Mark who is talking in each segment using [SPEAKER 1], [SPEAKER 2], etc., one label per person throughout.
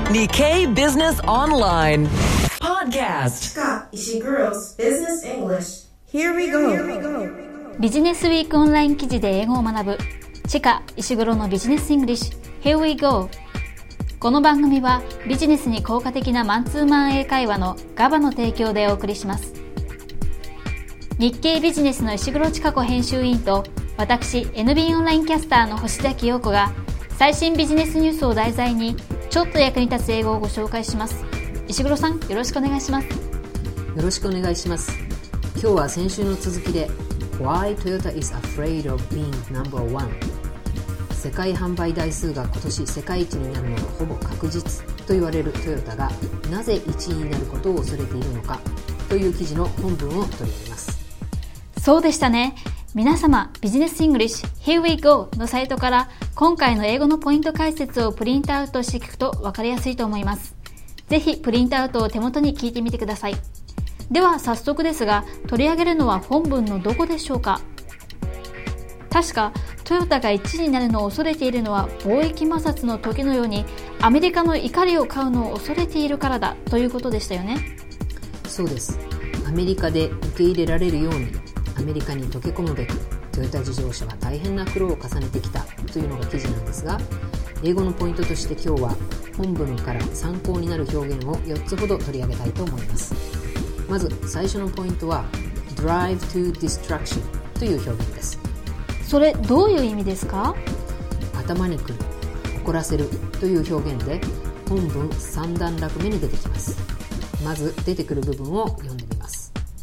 [SPEAKER 1] Nikkei Business Online Podcast
[SPEAKER 2] Chika Ishiguro's Business English. Here we go.
[SPEAKER 3] ビジネスウィークオンライン記事で英語を学ぶチカ石黒のビジネスイングリッシュ Here we go。 この番組はビジネスに効果的なマンツーマン英会話のガバの提供でお送りします。日経ビジネスの石黒千佳子編集員と私 NB オンラインキャスターの星崎陽子が最新ビジネスニュースを題材にちょっと役に立つ英語をご紹介します。石黒さん、よろしくお願いします。
[SPEAKER 4] よろしくお願いします。今日は先週の続きで Why Toyota is afraid of being number one。 世界販売台数が今年世界一になるのがほぼ確実と言われるトヨタがなぜ1位になることを恐れているのかという記事の本文を取り上げます。
[SPEAKER 3] そうでしたね。皆様、ビジネスイングリッシュ Here we go のサイトから今回の英語のポイント解説をプリントアウトして聞くと分かりやすいと思います。ぜひプリントアウトを手元に聞いてみてください。では早速ですが、取り上げるのは本文のどこでしょうか。確かトヨタが1位になるのを恐れているのは貿易摩擦の時のようにアメリカの怒りを買うのを恐れているからだということでしたよね。
[SPEAKER 4] そうです。アメリカで受け入れられるようにアメリカに溶け込むべくトヨタ自動車は大変な苦労を重ねてきたというのが記事なんですが、英語のポイントとして今日は本文から参考になる表現を4つほど取り上げたいと思います。まず最初のポイントは Drive to Distraction という表現です。
[SPEAKER 3] それどういう意味ですか？
[SPEAKER 4] 頭にくる、怒らせるという表現で本文3段落目に出てきます。まず出てくる部分を読んでみます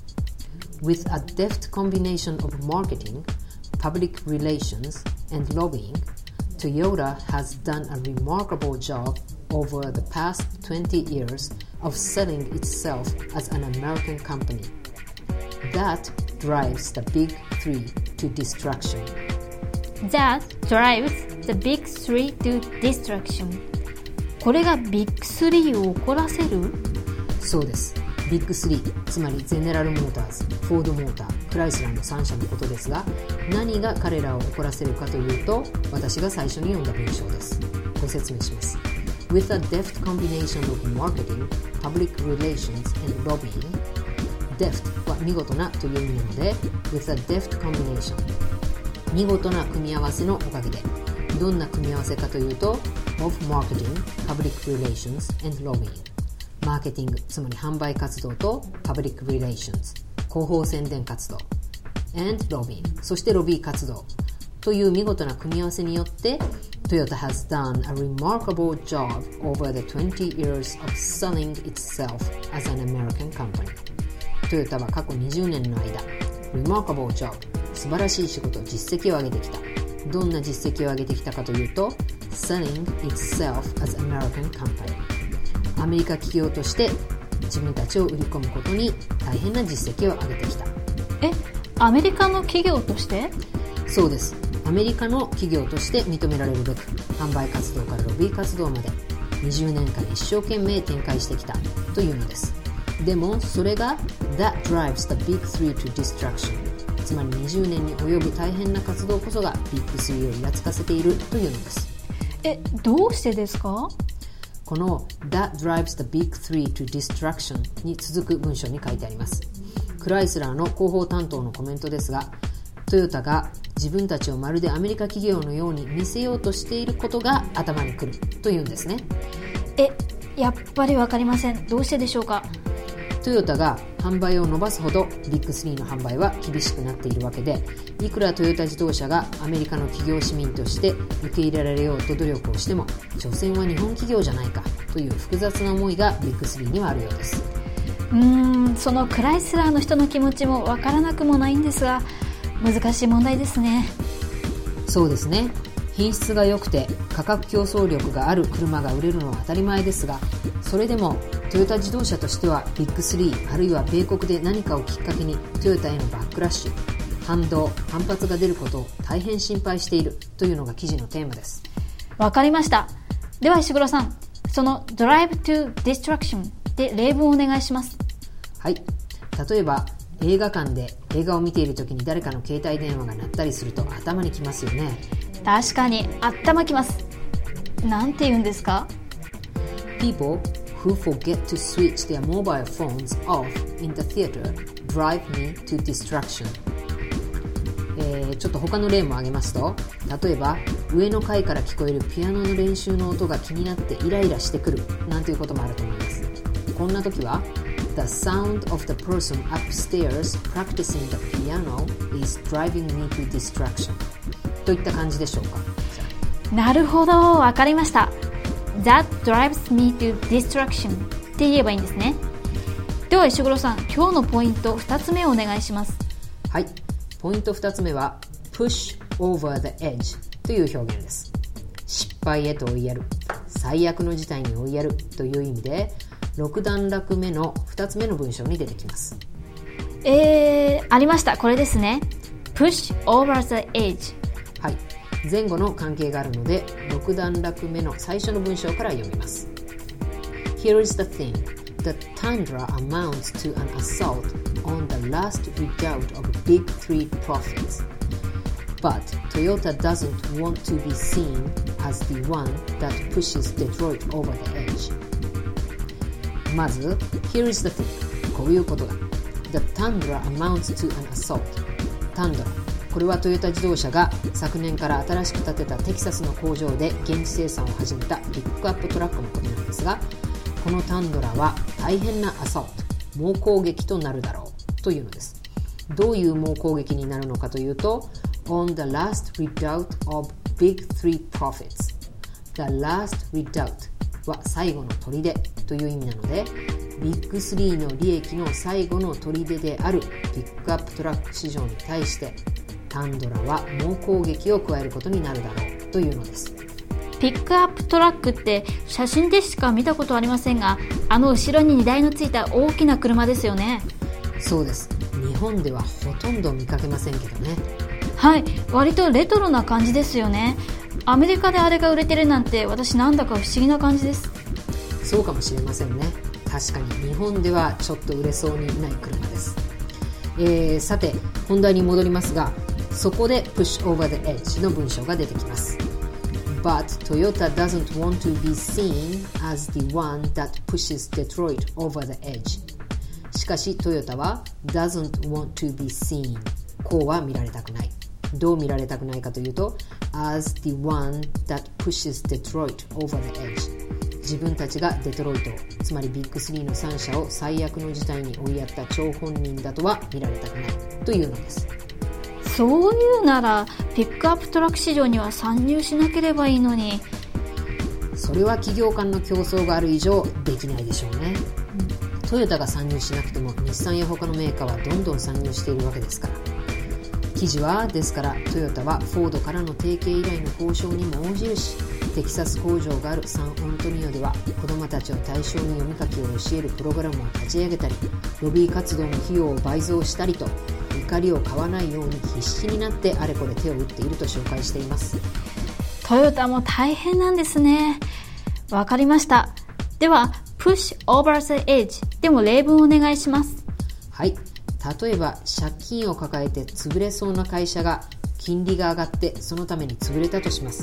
[SPEAKER 4] 。With a deft combination of marketing, public relations, and lobbying, Toyota has done a remarkable job over the past 20 years of selling itself as an American company. That drives the big three to destruction.
[SPEAKER 3] That drives the big three to destruction. これがビッグスリーを怒らせる？
[SPEAKER 4] そうです。ビッグ3、つまりゼネラルモーターズ、フォードモーター、クライスラーの3社のことですが、何が彼らを怒らせるかというと、私が最初に読んだ文章です。ご説明します。With a deft combination of marketing, public relations, and lobbying. Deft は見事なという意味なので、with a deft combination。見事な組み合わせのおかげで。どんな組み合わせかというと、of marketing, public relations, and lobbying。マーケティング、つまり販売活動とパブリックリレーションズ、広報宣伝活動 and lobbying、 そしてロビー活動という見事な組み合わせによって Toyota has done a remarkable job over the 20 years of selling itself as an American company。 トヨタは過去20年の間 remarkable job、 素晴らしい仕事、実績を上げてきた。どんな実績を上げてきたかというと selling itself as American company、アメリカ企業として自分たちを売り込むことに大変な実績を上げてきた。
[SPEAKER 3] アメリカの企業として？
[SPEAKER 4] そうです。アメリカの企業として認められるべく販売活動からロビー活動まで20年間一生懸命展開してきたというのです。でもそれが That drives the big three to destruction、 つまり20年に及ぶ大変な活動こそがビッグスリーをイラつかせているというのです。
[SPEAKER 3] どうしてですか？
[SPEAKER 4] この That drives the big three to destruction に続く文章に書いてあります。クライスラーの広報担当のコメントですが、トヨタが自分たちをまるでアメリカ企業のように見せようとしていることが頭にくるというんですね。
[SPEAKER 3] やっぱりわかりません。どうしてでしょうか？
[SPEAKER 4] トヨタが販売を伸ばすほどビッグ3の販売は厳しくなっているわけで、いくらトヨタ自動車がアメリカの企業市民として受け入れられようと努力をしても、所詮は日本企業じゃないかという複雑な思いがビッグ3にはあるようです。
[SPEAKER 3] そのクライスラーの人の気持ちもわからなくもないんですが、難しい問題ですね。
[SPEAKER 4] そうですね。品質が良くて価格競争力がある車が売れるのは当たり前ですが、それでもトヨタ自動車としてはビッグ3あるいは米国で何かをきっかけにトヨタへのバックラッシュ、反発が出ることを大変心配しているというのが記事のテーマです。
[SPEAKER 3] わかりました。では石黒さん、その Drive to Destruction で例文をお願いします。
[SPEAKER 4] はい。例えば映画館で映画を見ている時に誰かの携帯電話が鳴ったりすると頭にきますよね。
[SPEAKER 3] 確かに頭きます。なんて言うんですか？
[SPEAKER 4] People who forget to switch their mobile phones off in the theater drive me to distraction. ちょっと他の例も挙げますと、例えば上の階から聞こえるピアノの練習の音が気になってイライラしてくるなんていうこともあると思います。こんな時は The sound of the person upstairs practicing the piano is driving me to distraction といった感じでしょうか。
[SPEAKER 3] なるほど、わかりました。 That drives me to distraction って言えばいいんですね。では石黒さん、今日のポイント2つ目をお願いします。
[SPEAKER 4] はい、ポイント2つ目は push over the edge という表現です。失敗へと追いやる、最悪の事態に追いやるという意味で6段落目の2つ目の文章に出てきます。
[SPEAKER 3] ありました。これですね。 push over the edge。
[SPEAKER 4] はい、前後の関係があるので6段落目の最初の文章から読みます。 Here is the thing. The tundra amounts to an assault on the last redoubt of Big Three profits. But Toyota doesn't want to be seen as the one that pushes Detroit over the edge. まず Here is the thing. こういうことだ。 The tundra amounts to an assault. Tundra、 これはトヨタ自動車が昨年から新しく建てたテキサスの工場で現地生産を始めたピックアップトラックのことなんですが、このタンドラは大変なアサルト、猛攻撃となるだろうというのです。どういう猛攻撃になるのかというと On the last redoubt of Big Three profits. The last redoubt は最後の砦という意味なので、ビッグ3の利益の最後の砦であるピックアップトラック市場に対してタンドラは猛攻撃を加えることになるだろうというのです。
[SPEAKER 3] ピックアップトラックって写真でしか見たことありませんが、あの後ろに荷台のついた大きな車ですよね。
[SPEAKER 4] そうです。日本ではほとんど見かけませんけどね。
[SPEAKER 3] はい、割とレトロな感じですよね。アメリカであれが売れてるなんて私なんだか不思議な感じです。
[SPEAKER 4] そうかもしれませんね。確かに日本ではちょっと売れそうにない車です。さて本題に戻りますが、そこで push over the edge の文章が出てきます。But Toyota doesn't want to be seen as the one that pushes Detroit over the edge. しかしトヨタは doesn't want to be seen、 こうは見られたくない。どう見られたくないかというと as the one that pushes Detroit over the edge、 自分たちがデトロイト、つまりビッグ3の3社を最悪の事態に追いやった張本人だとは見られたくないというのです。
[SPEAKER 3] そういうならピックアップトラック市場には参入しなければいいのに。
[SPEAKER 4] それは企業間の競争がある以上できないでしょうね。トヨタが参入しなくても日産や他のメーカーはどんどん参入しているわけですから。記事はですからトヨタはフォードからの提携依頼の交渉にも応じるし、テキサス工場があるサンアントニオでは子どもたちを対象に読み書きを教えるプログラムを立ち上げたり、ロビー活動の費用を倍増したりと、怒りを買わないように必死になってあれこれ手を打っていると紹介しています。
[SPEAKER 3] トヨタも大変なんですね。わかりました。では push over the edge でも例文お願いします。
[SPEAKER 4] はい、例えば借金を抱えて潰れそうな会社が金利が上がってそのために潰れたとします。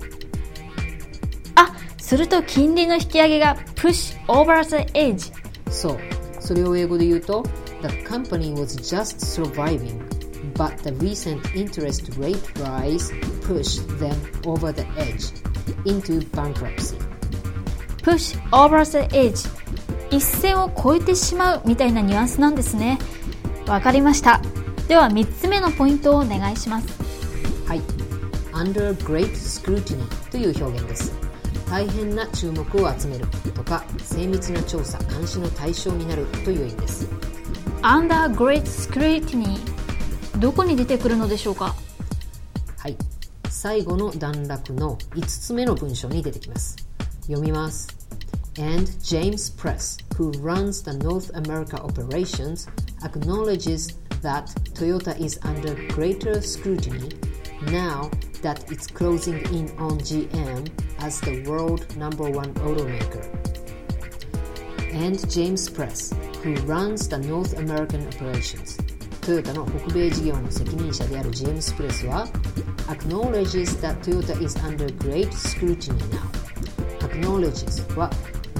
[SPEAKER 3] すると金利の引き上げが push over the edge。
[SPEAKER 4] そう、それを英語で言うと The company was just surviving, but the recent interest rate rise pushed them over the edge into bankruptcy.
[SPEAKER 3] push over the edge、 一線を越えてしまうみたいなニュアンスなんですね。わかりました。では3つ目のポイントをお願いします。
[SPEAKER 4] はい、under great scrutiny という表現です。大変な注目を集めるとか精密な調査監視の対象になるという意味です。
[SPEAKER 3] Under great scrutiny、 どこに出てくるのでしょうか。
[SPEAKER 4] はい、最後の段落の5つ目の文章に出てきます。読みます。 And James Press, who runs the North America operations, acknowledges that Toyota is under greater scrutiny now that it's closing in on GM as the world number one automaker. And James Press, who runs the North American operations, トヨタの北米事業の責任者であるジェームス・プレスは acknowledges that Toyota is under great scrutiny now. acknowledges は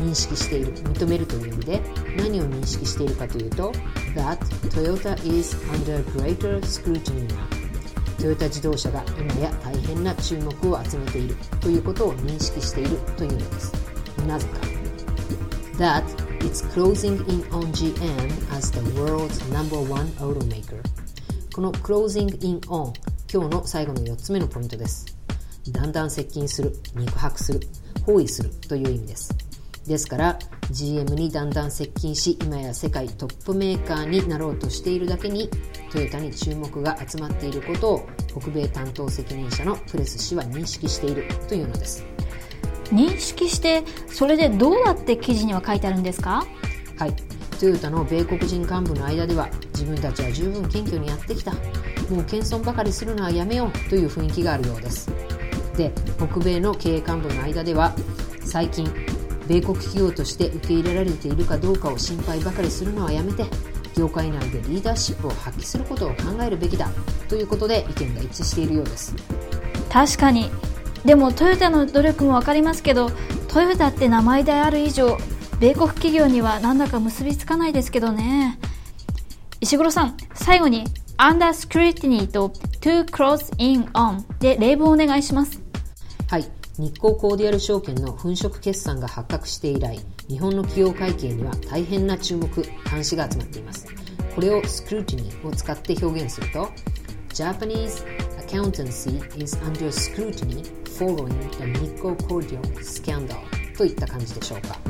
[SPEAKER 4] 認識している、認めるという意味で、何を認識しているかというと That Toyota is under greater scrutiny now。 トヨタ自動車が今や大変な注目を集めているということを認識しているというのです。なぜか That it's closing in on GM as the world's number one automaker。 この closing in on、 今日の最後の4つ目のポイントです。だんだん接近する、肉薄する、包囲するという意味です。ですから GM にだんだん接近し、今や世界トップメーカーになろうとしているだけに、トヨタに注目が集まっていることを北米担当責任者のプレス氏は認識しているというのです。
[SPEAKER 3] 認識して、それでどうやって記事には書いてあるんですか？
[SPEAKER 4] はい、トヨタの米国人幹部の間では、自分たちは十分謙虚にやってきた、もう謙遜ばかりするのはやめようという雰囲気があるようです。で、北米の経営幹部の間では、最近米国企業として受け入れられているかどうかを心配ばかりするのはやめて、業界内でリーダーシップを発揮することを考えるべきだということで意見が一致しているようです。
[SPEAKER 3] 確かに。でもトヨタの努力もわかりますけど、トヨタって名前である以上、米国企業にはなんだか結びつかないですけどね。石黒さん、最後に Under Scrutiny と To Close In On で例文をお願いします。
[SPEAKER 4] はい、日興コーディアル証券の粉飾決算が発覚して以来、日本の企業会計には大変な注目、監視が集まっています。これをスクルーティニーを使って表現すると Japanese accountancy is under scrutiny following the Nikko Cordial scandal といった感じでしょうか。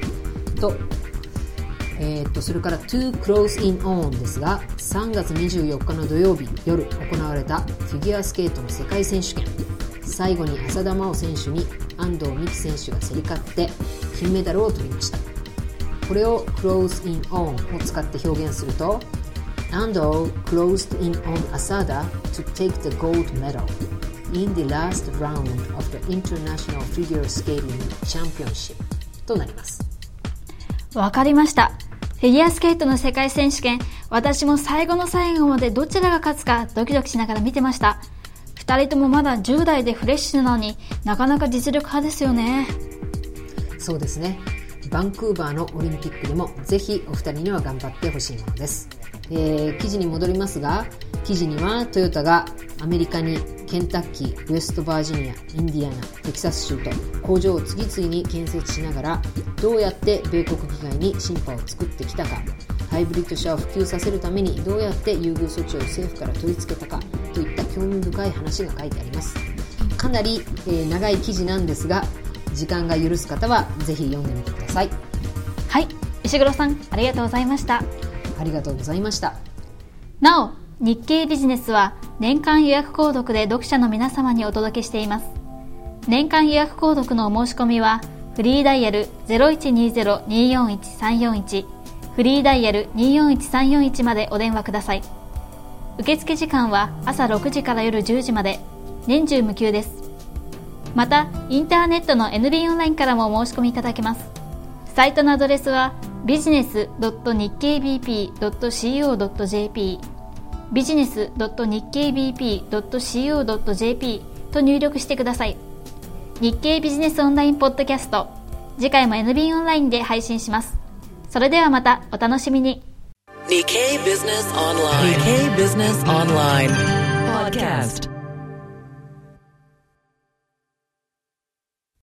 [SPEAKER 4] それから To Close In On ですが、3月24日の土曜日夜行われたフィギュアスケートの世界選手権、最後に浅田真央選手に安藤美希選手が競り勝って金メダルを取りました。これを Close In On を使って表現すると Ando closed in on Asada to take the gold medal in the last round of the International Figure Skating Championship となります。
[SPEAKER 3] わかりました。フィギュアスケートの世界選手権、私も最後の最後までどちらが勝つかドキドキしながら見てました。2人ともまだ10代でフレッシュなのになかなか実力派ですよね。
[SPEAKER 4] そうですね。バンクーバーのオリンピックでもぜひお二人には頑張ってほしいものです。記事に戻りますが、記事にはトヨタがアメリカにケンタッキー、ウェストバージニア、インディアナ、テキサス州と工場を次々に建設しながら、どうやって米国議会にシンパを作ってきたか、ハイブリッド車を普及させるためにどうやって優遇措置を政府から取り付けたかといった興味深い話が書いてあります。かなり、長い記事なんですが、時間が許す方はぜひ読んでみてください。
[SPEAKER 3] はい、石黒さんありがとうございました。
[SPEAKER 4] ありがとうございました。
[SPEAKER 3] なお、日経ビジネスは年間予約購読で読者の皆様にお届けしています。年間予約購読のお申し込みはフリーダイヤル 0120-241-341 フリーダイヤル 241-341 までお電話ください。受付時間は朝6時から夜10時まで、年中無休です。またインターネットの NB オンラインからもお申し込みいただけます。サイトのアドレスはbusiness.nikkbp.co.jp business.nikkbp.co.jp と入力してください。日経ビジネスオンラインポッドキャスト、次回も NB オンラインで配信します。それではまたお楽しみに。
[SPEAKER 1] Nikkei Business Online. Nikkei Business Online Podcast.